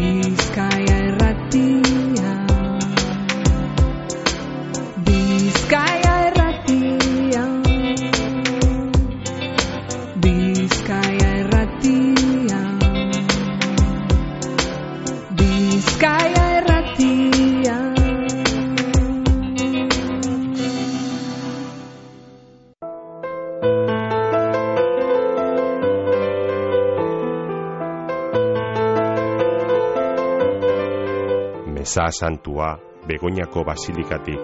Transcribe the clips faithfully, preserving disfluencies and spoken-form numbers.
Bizkaia irratia, Bizkaia irratia, Bizkaia irratia, Bizkaia irratia. Meza Santua, Begoñako Basilikatik.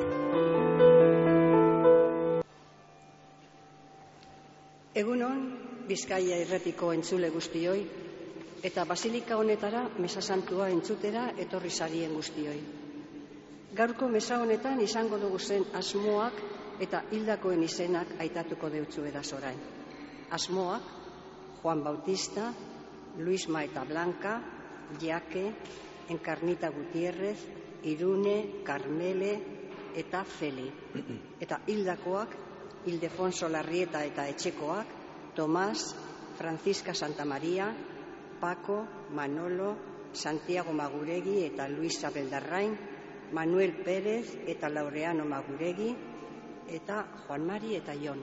Egunon, Bizkaia irratiko entzule guztioi, eta basilika honetara Meza Santua entzutera etorri zarien guztioi. Gaurko meza honetan izango dugu zen asmoak eta hildakoen izenak aitatuko deutzu edaz orain. Asmoak, Juan Bautista, Luisma eta Blanca, Jake, Encarnita Gutiérrez, Irune, Carmele eta Feli. Eta hildakoak, Ildefonso Larrieta eta etxekoak, Tomás, Francisca Santamaria, Paco, Manolo, Santiago Maguregi eta Luisa Beldarrain, Manuel Pérez eta Laureano Maguregi, eta Juan Mari eta Jon.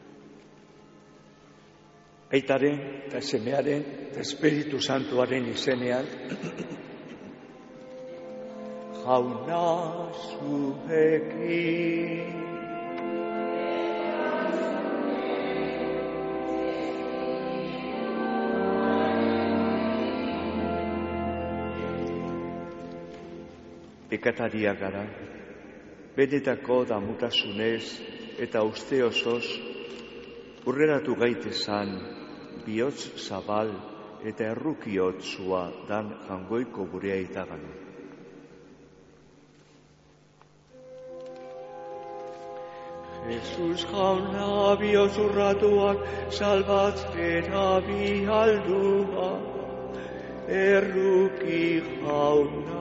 Aitaren eta semearen eta Espiritu Santuaren izenean, jauna zuekin. Pekatariak gara, benetako damutasunez eta uste osoz, urreratu gaitezan, bihotz zabal eta errukiotzua dan jangoiko gurea itagana. Jesus jauna bihotz urratuak salbatzera bihaldua, erruki jauna.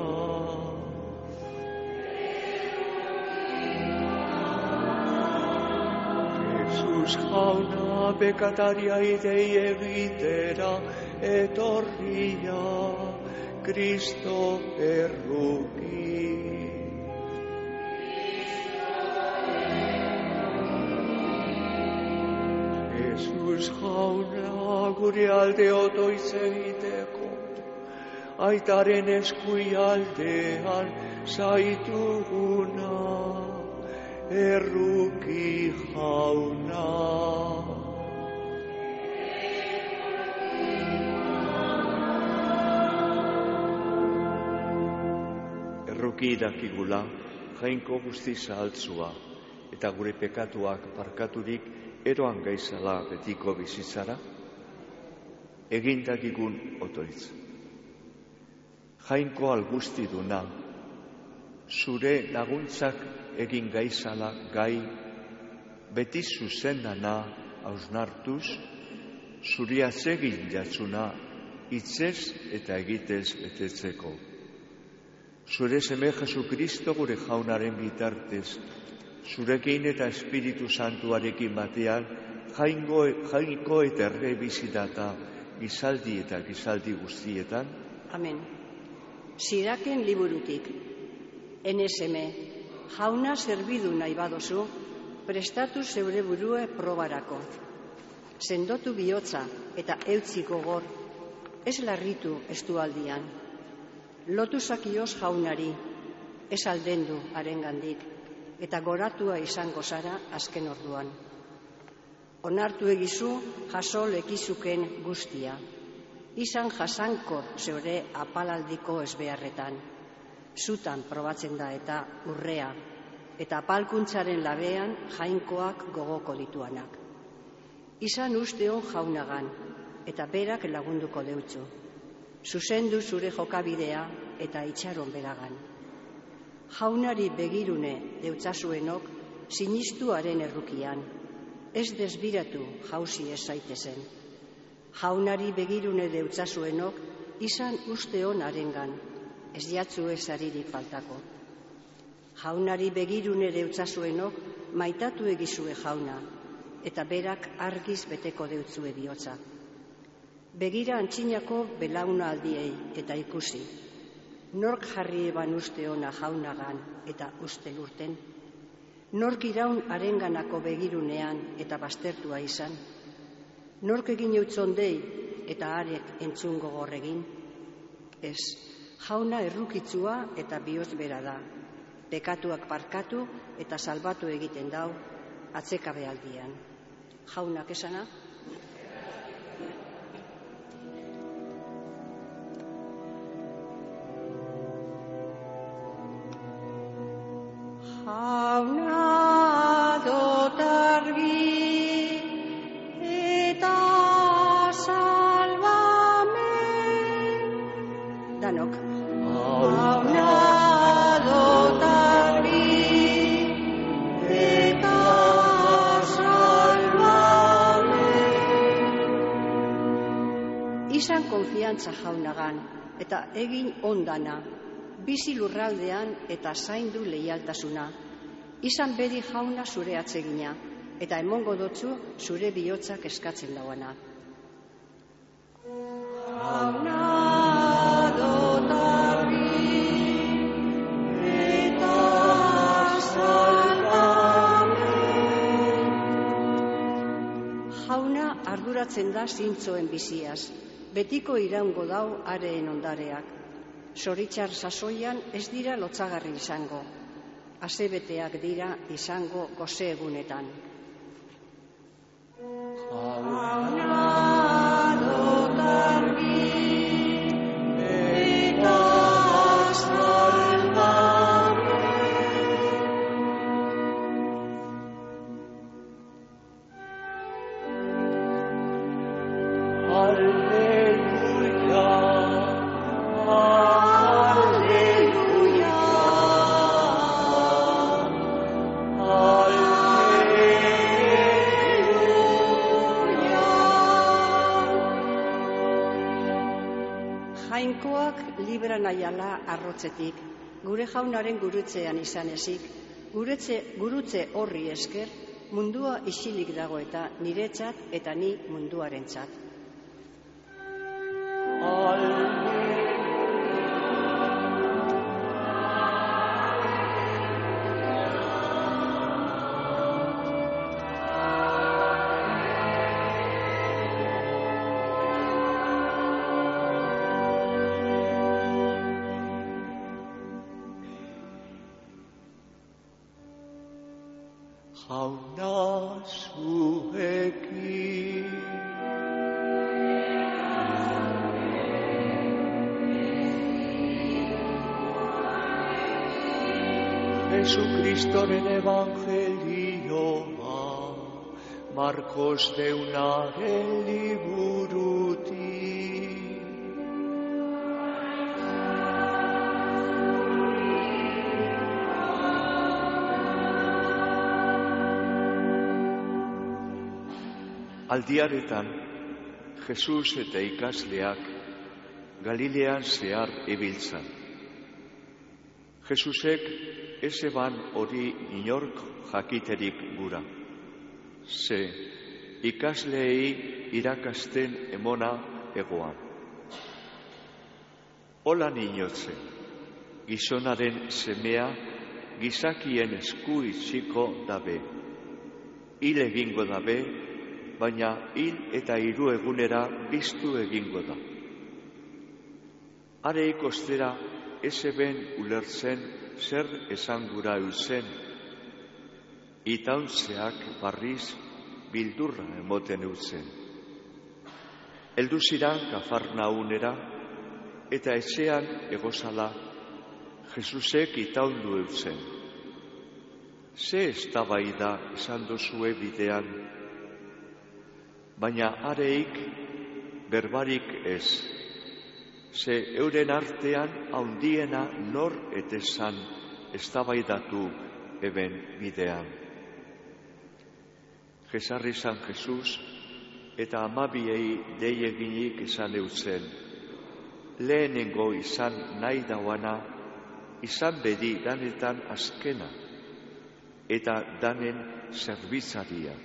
Jesus jauna pekataria idei egitera etorria, Kristo erruki. Jesus jauna gure alde otoiz egiteko, aitaren eskui aldean zaituguna, erruki jauna. Erruki dakigula, jainko guzti zahaltzua, eta gure pekatuak barkaturik eroan gaizala betiko bizitzara, egindakigun otoitz. Jainko algustiduna, zure laguntzak egin gaizala gai, beti zuzendana hausnartuz, zuri atzegin jatzuna, hitzez eta egitez betetzeko. Zure seme Jesukristo gure jaunaren bitartez, zurekin eta Espiritu Santuarekin batean, jaingo, jainko eta erre bizitata, gizaldi eta gizaldi guztietan. Amen. Siraken liburutik, eneseme, jauna zerbidu nahi badozu, prestatu zeure burue probarako. Sendotu bihotza eta eutzi gogor, ez larritu estualdian. Lotu zakioz jaunari, ez aldendu harengandik, eta goratua izango zara azken orduan. Onartu egizu jaso lekizuken guztia. Izan jasankor zeure apalaldiko ezbeharretan. Zutan probatzen da eta urrea, eta apalkuntzaren labean jainkoak gogoko dituanak. Izan usteon jaunagan, eta berak lagunduko deutzu. Zuzendu zure jokabidea eta itxaron beragan. Jaunari begirune deutzazuenok sinistuaren errukian, ez desbiratu jauzi ez zaitezen. Jaunari begirune deutzazuenok izan usteon arengan, ez jatzu ez aririk faltako. Jaunari begirune deutzazuenok maitatu egizue jauna, eta berak argiz beteko deutzue bihotza. Begira antxinako belauna aldiei eta ikusi, Nork jarri eban uste ona jaunagan eta uste lurten? Nork iraun arenganako begirunean eta baztertua izan? Nork egin eutzon dei eta arek entzun gogorregin? Ez, jauna errukitzua eta bihotz bera da. Pekatuak barkatu eta salbatu egiten dau atzekabe aldian. Jaunak esana? Jauna dot argi eta salbamen. Danok. Jauna dot argi eta salbamen. Izan konfiantza jaunagan eta egin ondana. Bizi lurraldean eta zaindu leialtasuna. Izan bedi jauna zure atsegina, eta emongo dotzu zure bihotzak eskatzen dauana. Jauna dot argi eta salbamen. Jauna arduratzen da zintzoen biziaz, betiko iraungo dau areen ondareak. Zoritxar sasoian ez dira lotzagarri izango, asebeteak dira izango goze egunetan. Jauna dot argi eta salbamen. Alleluia. Jainkoak libra nahiala arrotzetik, gure jaunaren gurutzean izan ezik, guretze, gurutze horri esker, mundua isilik dago eta niretzat eta ni munduarentzat. Jauna zuekin. Jesucristoren evangelioa, Markos deunaren liburutik. Aldiaretan, Jesus eta ikasleak Galilean zehar ibiltzan. Jesusek ez eban hori inork jakiterik gura. Ze ikasleei irakasten emona egoan. Hola niñotze, gizonaren semea gizakien esku itxiko dabe. Hil egingo dabe, baina hil eta hiru egunera biztu egingo da. Are ikostera ez eben ulertzen zer esan gura eusen, itauntzeak barriz bildurra emoten eusen. Heldu ziran Kafarnaunera eta etxean egozala Jesusek itaundu eusen. Ze eztabaida esan dozue bidean, baina areik berbarik ez. Ze euren artean haundiena nor etezan eztabaidatu eben bidean. Jesarri zan Jesus eta amabiei dei eginik esan eutzen. Lehenengo izan nahi dauana, izan bedi danetan azkena eta danen zerbitzaria.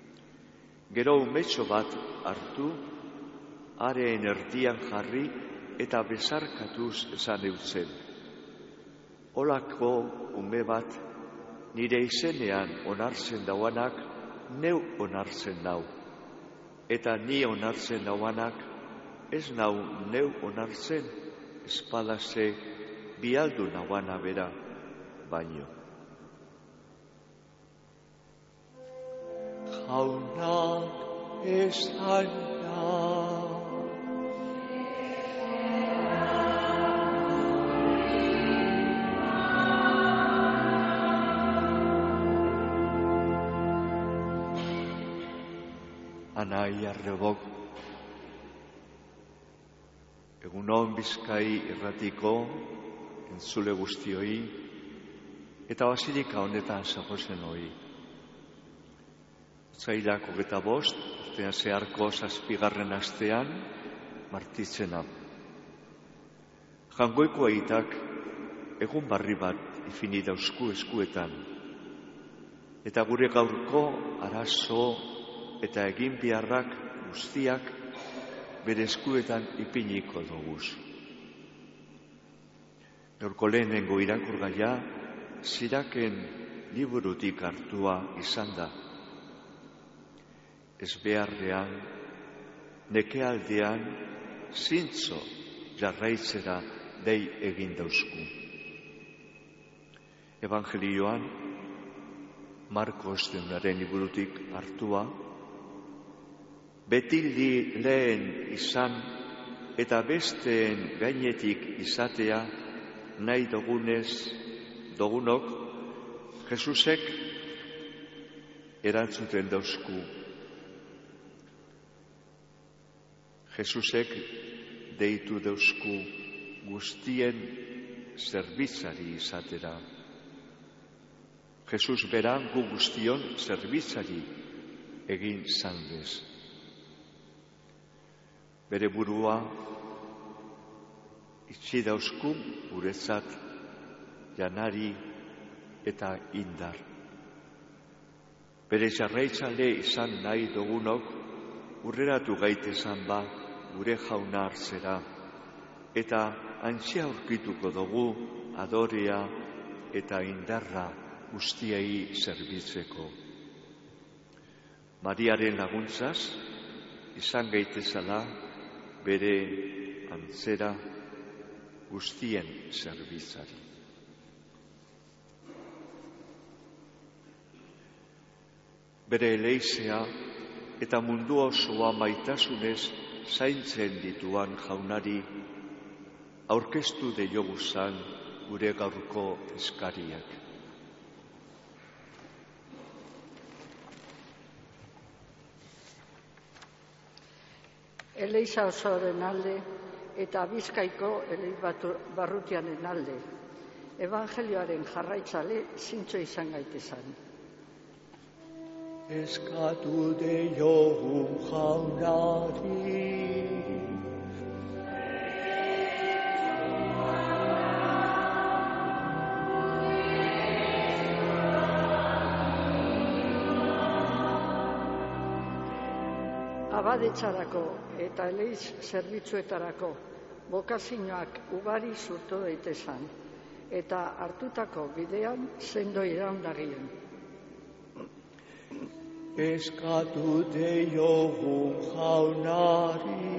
Gero umetxo bat hartu, areen erdian jarri eta besarkatuz esan eutzen. Olako ume bat nire izenean onartzen dauanak neu onartzen nau. Eta ni onartzen dauanak ez nau neu onartzen espadase bialdu nauana bera baino. Jaunak esan da. Anai arrebok, egunon Bizkai irratiko entzule guztioi eta basilika honetan zagozen hoi. Otsailak hogeita bost, urtean zeharko zazpigarren astean martitzena. Jangoiko aitak egun barri bat ifini dauzku eskuetan, eta gure gaurko arazo eta egin biharrak guztiak bere eskuetan ipiniko doguz. Gaurko lehenengo irakurgaia Siraken liburutik hartua izan da. Ez beharrean, nekealdean, zintzo jarraitzera dei egin dauzku. Evangelioan, Markos deunaren liburutik hartua, beti lehen izan eta besteen gainetik izatea nahi dogunez, dogunok, Jesusek erantzuten dauzku. Jesusek deitu dauzku guztien zerbitzari izatera. Jesus beran gu guztion zerbitzari egin zandez. Bere burua itxi dauzku guretzat janari eta indar. Bere jarraitzale izan nahi dugunok urreratu gaitezan ba gure jauna hartzera eta antxea aurkituko dugu adorea eta indarra guztiei zerbitzeko. Mariaren laguntzaz izan gaitezala bere antzera guztien zerbitzari. Bere eleizea eta mundu osoa maitasunez zaintzen dituan jaunari aurkeztu deioguzan gure gaurko eskariak. Eleiza osoaren alde eta Bizkaiko elei barrutianen alde. Evangelioaren jarraitzale zintzo izan gaitezan. Eskatu deiogu jaunari. Abadetzarako eta eleiz zerbitzuetarako bokazioak ugari surtu daitezan eta hartutako bidean sendo iraundagien. Eskatu deiogu jaunari.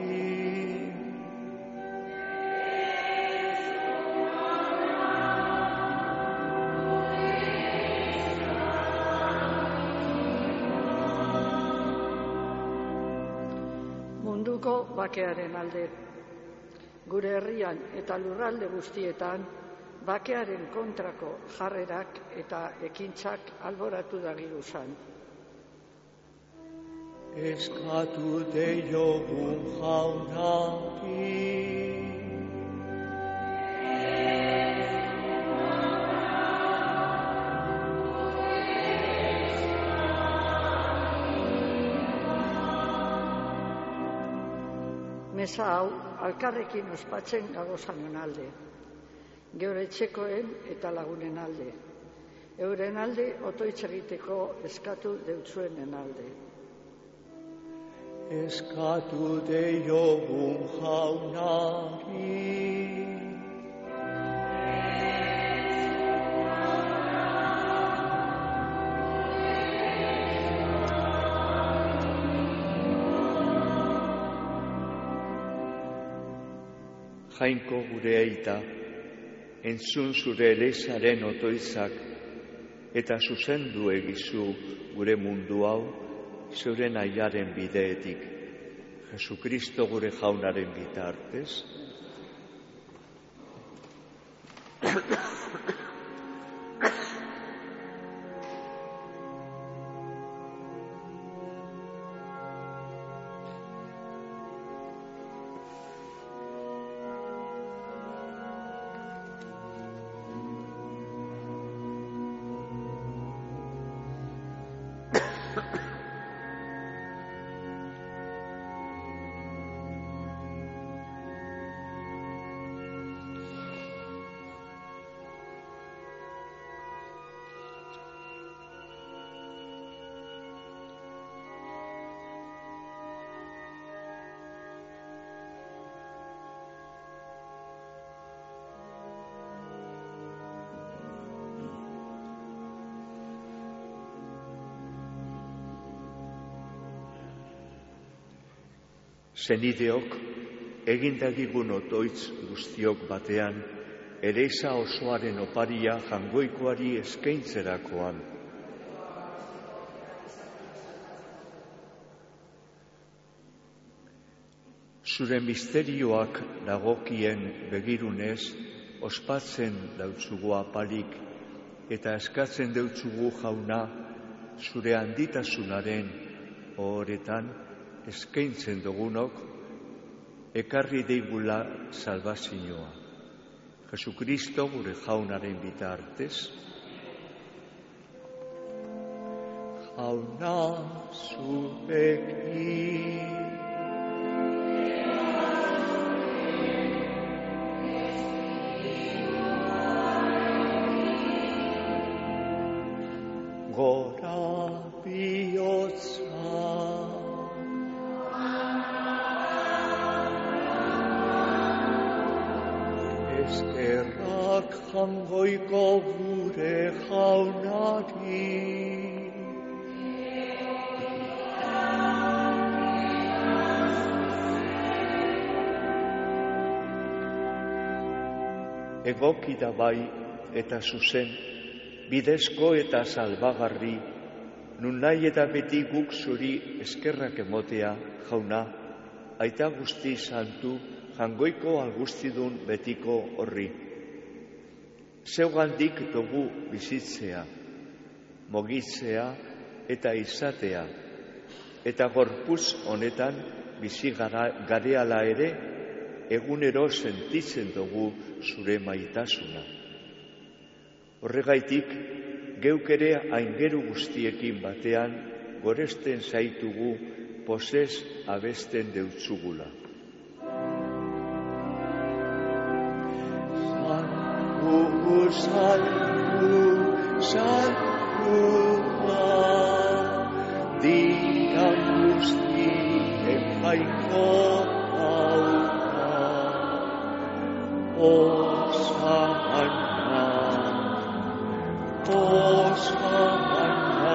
Munduko bakearen alde. Gure herrian eta lurralde guztietan bakearen kontrako jarrerak eta ekintzak alboratu dagiruzan. Eskatu deiogu jaunari. Mesa hau alkarrekin ospatzen gagozanon alde, geure etxekoen eta lagunen alde, euren alde otoitz egiteko eskatu deutzuenen alde. Eskatu deiogu jaunari. Jainko gure aita, entzun zure elezaren otoitzak, eta zuzendu egizu gure mundu hau, zeure nahiaren bideetik. Jesukristo gure jaunaren bitartez. Zenideok, egindagigun otoitz guztiok batean, ereza osoaren oparia jangoikoari eskaintzerakoan. Zure misterioak dagokien begirunez, ospatzen dautzugu apalik, eta eskatzen deutzugu jauna, zure handitasunaren ohoretan, eskaintzen dugunok, ekarri deigula salbazioa. Jesukristo gure jaunaren bitartez. Jauna zurekin. Gora bihotza. Eskerrak jangoiko gure jaunari. Egoki da bai eta zuzen, bidezko eta salbagarri, nun nahi eta beti guk zuri eskerrak emotea, jauna, aita guzti santu, jangoiko algustidun betiko horri. Zeugandik dugu bizitzea, mogitzea eta izatea, eta gorputz honetan bizi gareala ere, egunero sentitzen dugu zure maitasuna. Horregaitik, geuk ere aingeru guztiekin batean, goresten zaitugu posez abesten deutzugula. Santu, santua, dira guztien jainko hauta, Osana, Osana,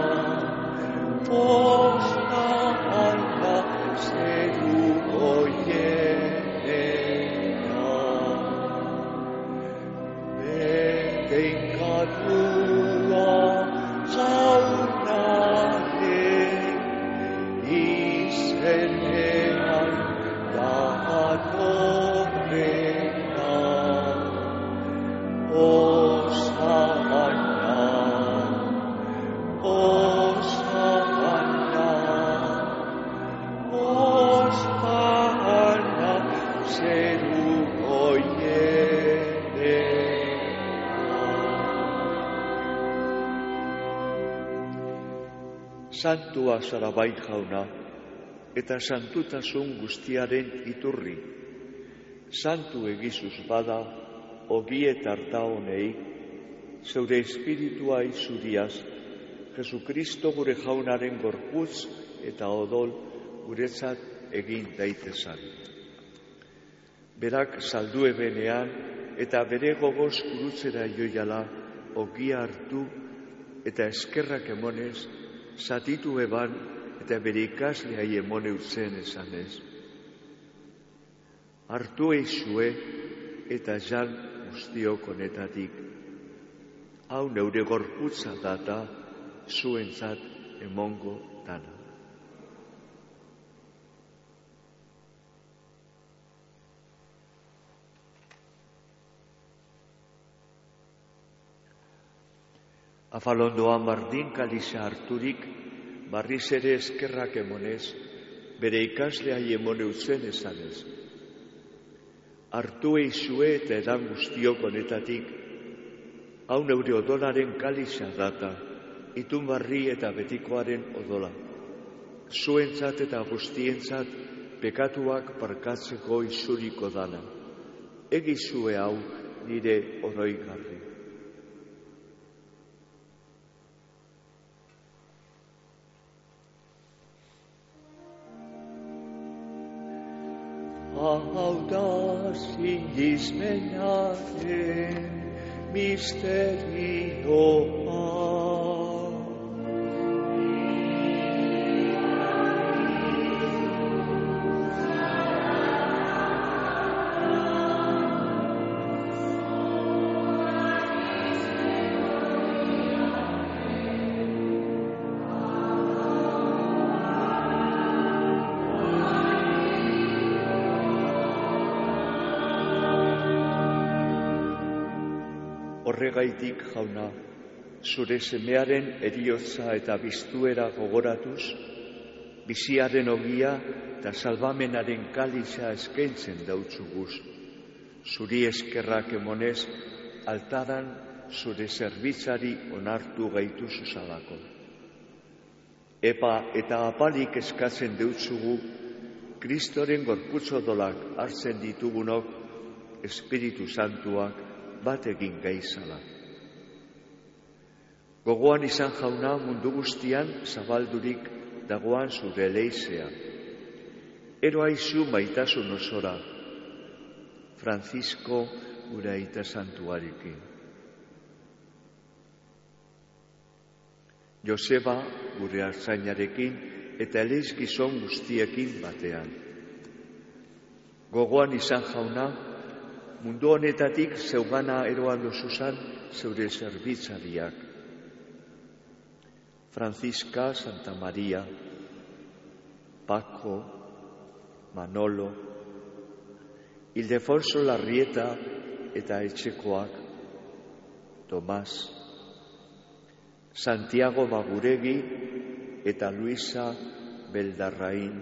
Osana, zeru goiena. Bengatua jaunaren izenean datorrena. Osana, Osana, Osana, zeru goiena. Santua zara bai jauna, eta santutasun guztiaren iturri. Santu egizuz bada, ogi eta harta honei, zeure espiritua izuriaz, Jesukristo gure jaunaren gorputz eta odol guretzat egin daitezan. Berak saldu ebenean eta bere gogoz gurutzera joiala ogia hartu eta eskerrak emonez, zatitu eban eta bere ikasleai emone utzen esanez. Hartu eizue eta jan guztiok honetatik. Hau neure gorputza data zuentzat emongo dana. Afalondoan bardin kaliza harturik, barriz ere eskerrak emonez, bere ikaslea emone utzen esanez. Hartu eizue eta edan guztiok honetatik, hau neure odolaren kaliza data, itun barri eta betikoaren odola. Zuentzat eta guztientzat pekatuak parkatzeko izuriko dana. Egizue hau nire oroigarri. Hau da sinismenaren misterioa. Horregaitik, jauna, zure semearen eriotza eta biztuera gogoratuz, biziaren ogia eta salbamenaren kaliza eskaintzen dautzuguz. Zuri eskerrak emonez, altaran zure zerbitzari onartu gaitu zuzalako. Epa eta apalik eskatzen deutzugu, Kristoren gorputzodolak hartzen ditugunok, Espiritu Santuak bat egin gaizala. Gogoan izan, jauna, mundu guztian zabaldurik dagoan zure leizea. Ero aizu maitasun osora, Francisco gure aita santuarekin. Joseba gure artzainarekin eta eleiz gizon guztiekin batean. Gogoan izan, jauna, mundu honetatik zeugana eroan dozuzan zeure zerbitzariak. Francisca, Santa Maria, Paco, Manolo, Ildefonso Larrieta eta etxekoak, Tomás, Santiago Maguregi eta Luisa Beldarrain,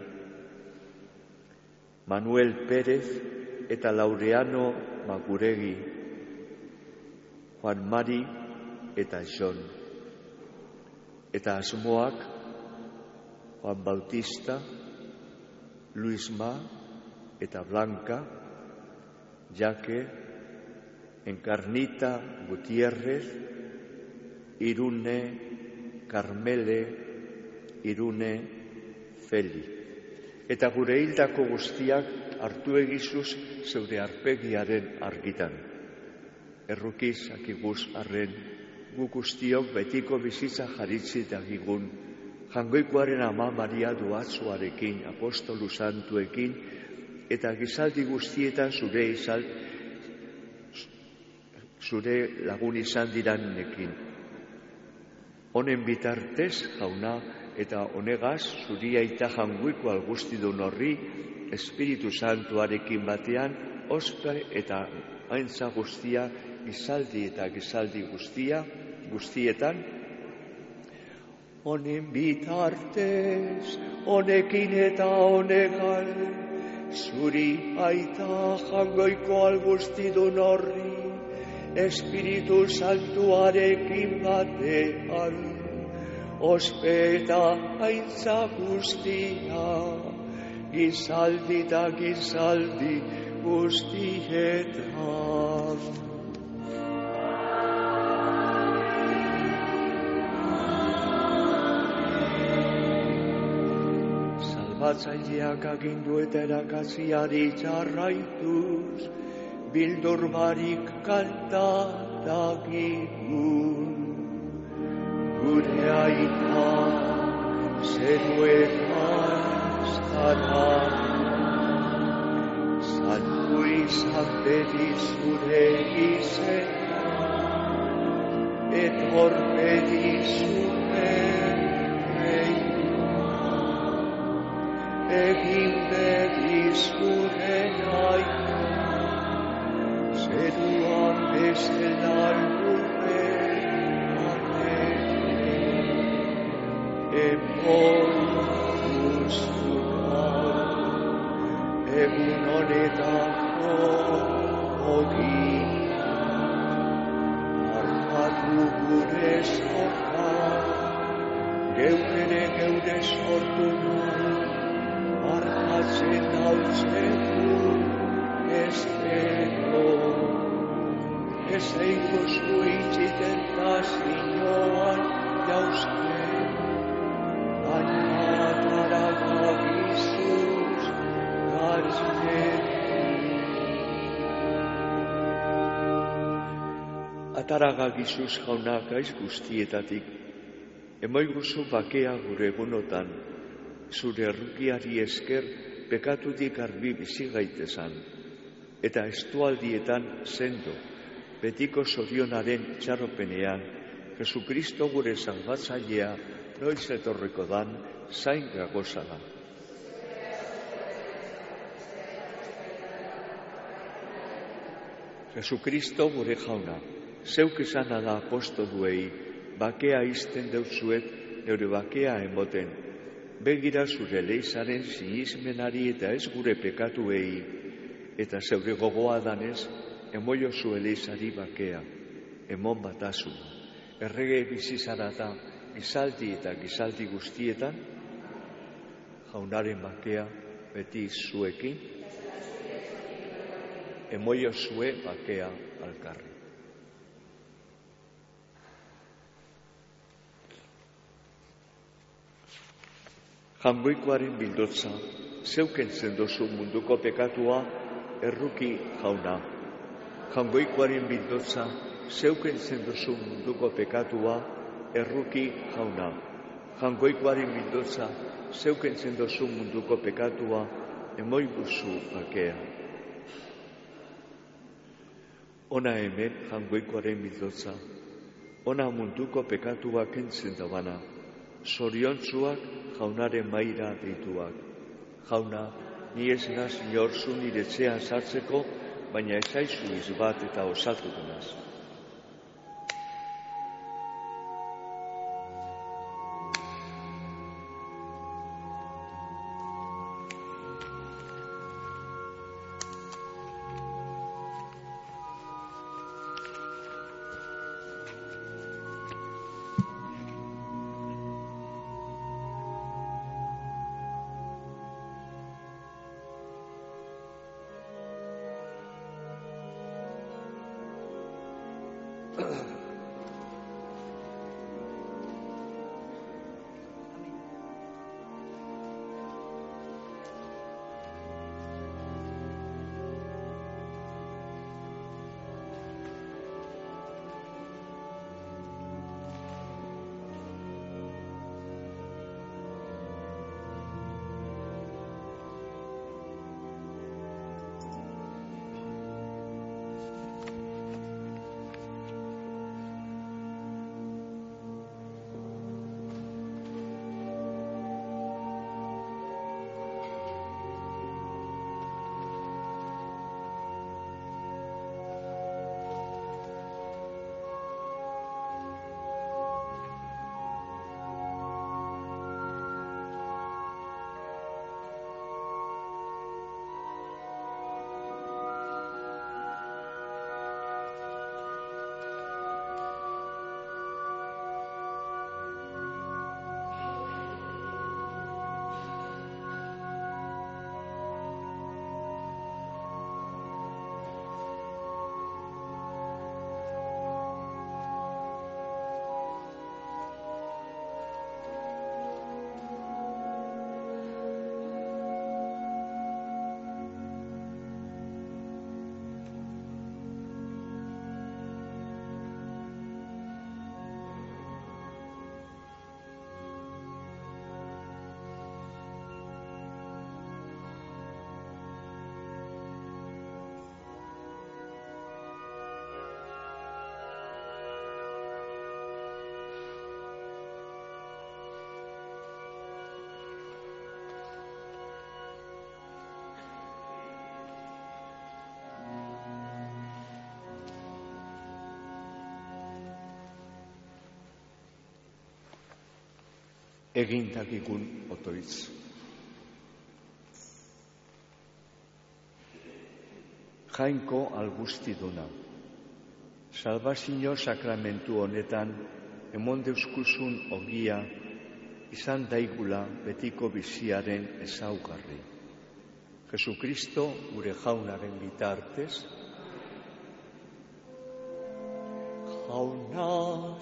Manuel Pérez eta Laureano Maguregi, Juan Mari eta Jon, eta asmoak Juan Bautista, Luisma eta Blanca, Jaque, Encarnita Gutiérrez, Irune, Carmele, Irune, Feli. Eta gure hildako guztiak hartu egizuz zeure arpegiaren argitan. Errukiz akiguz arren, gu guztiok betiko bizitza jaritzi dagigun, jangoikoaren ama Maria Duatzuarekin, apostolu santuekin, eta gizaldi guztietan zure izal, zure lagun izan diranekin. Honen bitartez, jauna, eta honegaz, zuri aita jangoiko algustidun horri, Espiritu Santuarekin batean, ospe eta aintza guztia, gizaldi eta gizaldi guztia, guztietan, Honen bitartez, honekin eta honegal, zuri aita jangoiko algustidun horri, Espiritu Santuarekin batean, ospe eta aintza guztia, gizaldi eta gizaldi guztietan. Salbatzaileak agindu eta erakatziari jarraituz, bildur barik kanta dagigun. Gure aita zeruetan zara, Santa izan beti zure izena, etor beti zure reina, egin beti zure naia, zeruan beste lagure arrete, emor guztu gaur, egun honetako ogia, markatu gure zorka, geukere geure sortu nahi, markatzen hautzeko ez deno, ez eiko zu itxiten tazinoan jauzten, baina taragagizuz gatzten. Ataragagizuz jauna gaiz guztietatik, emoiguzu bakea gure egunotan, zure errukiari esker pekatutik garbi bizi gaitezan, eta estualdietan sendo, betiko zorionaren txarropenean, Jesukristo gure salbatzailea noiz etorriko dan zain gagozala. Jesukristo gure jauna, zeuk esana da apostoluei, bakea izten deutzuet neure bakea emoten, begira zure leizaren sinismenari eta ez gure pekatuei, eta zeure gogoa danez, emoio zu eleizari bakea, emon batazu, errege bizizarata, gizaldi eta gizaldi guztietan, jaunaren bakea beti zuekin, emoio zue bakea alkarri. Jangoikoaren bildotza, zeuken zendozu munduko pekatua, erruki jauna. Jangoikoaren bildotza, zeuken zendozu munduko pekatua, erruki jauna. Jangoikoaren bildotza, zeuken zendozu munduko pekatua, emoiguzu bakea. Ona hemen jangoikoaren bildotza, ona munduko pekatua kentzen dabana, zoriontzuak jaunaren maira deituak. Jauna, ni ez naz inorzu nire etxean sartzeko, baina ez aizu izbat eta osatu denaz. egintakikun otoitz. Jainko algustiduna, salbazio sakramentu honetan emon deuskuzun ogia izan daigula betiko biziaren ezaugarri. Jesukristo gure jaunaren bitartez, jauna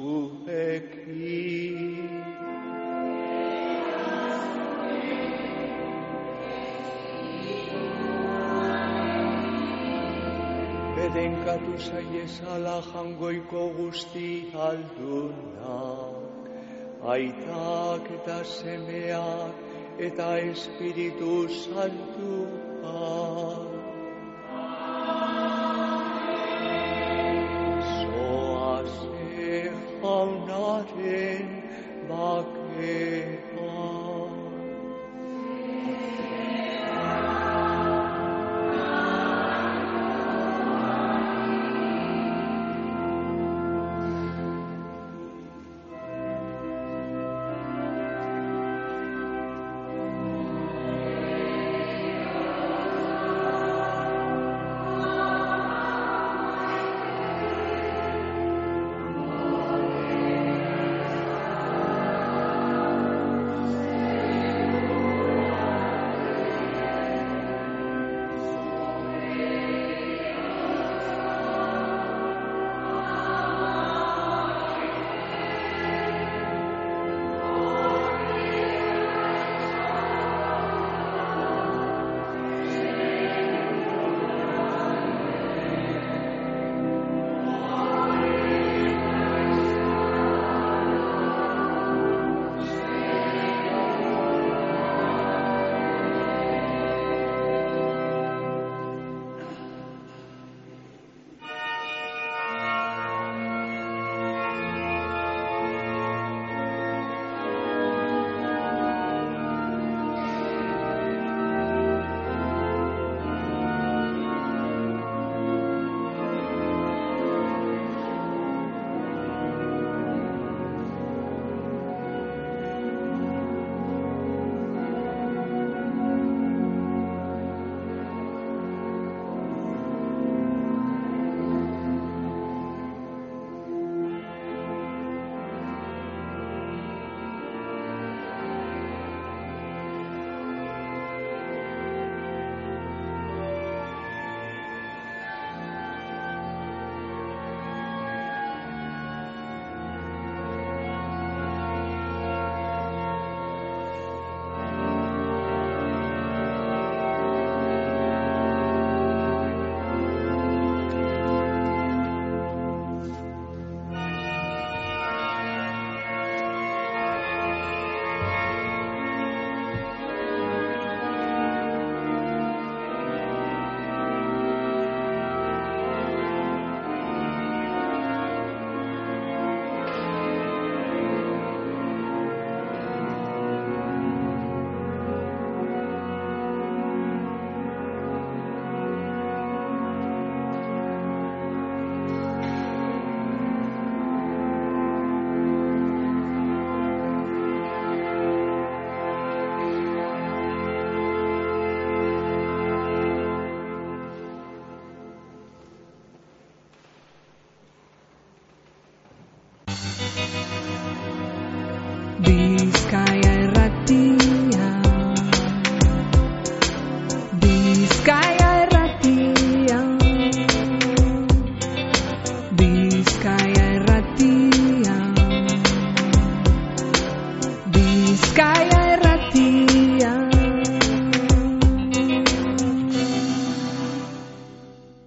zuekin. Bedenkatu zaiezala jangoiko guzti aldunak, aitak eta semeak eta espiritu santuak.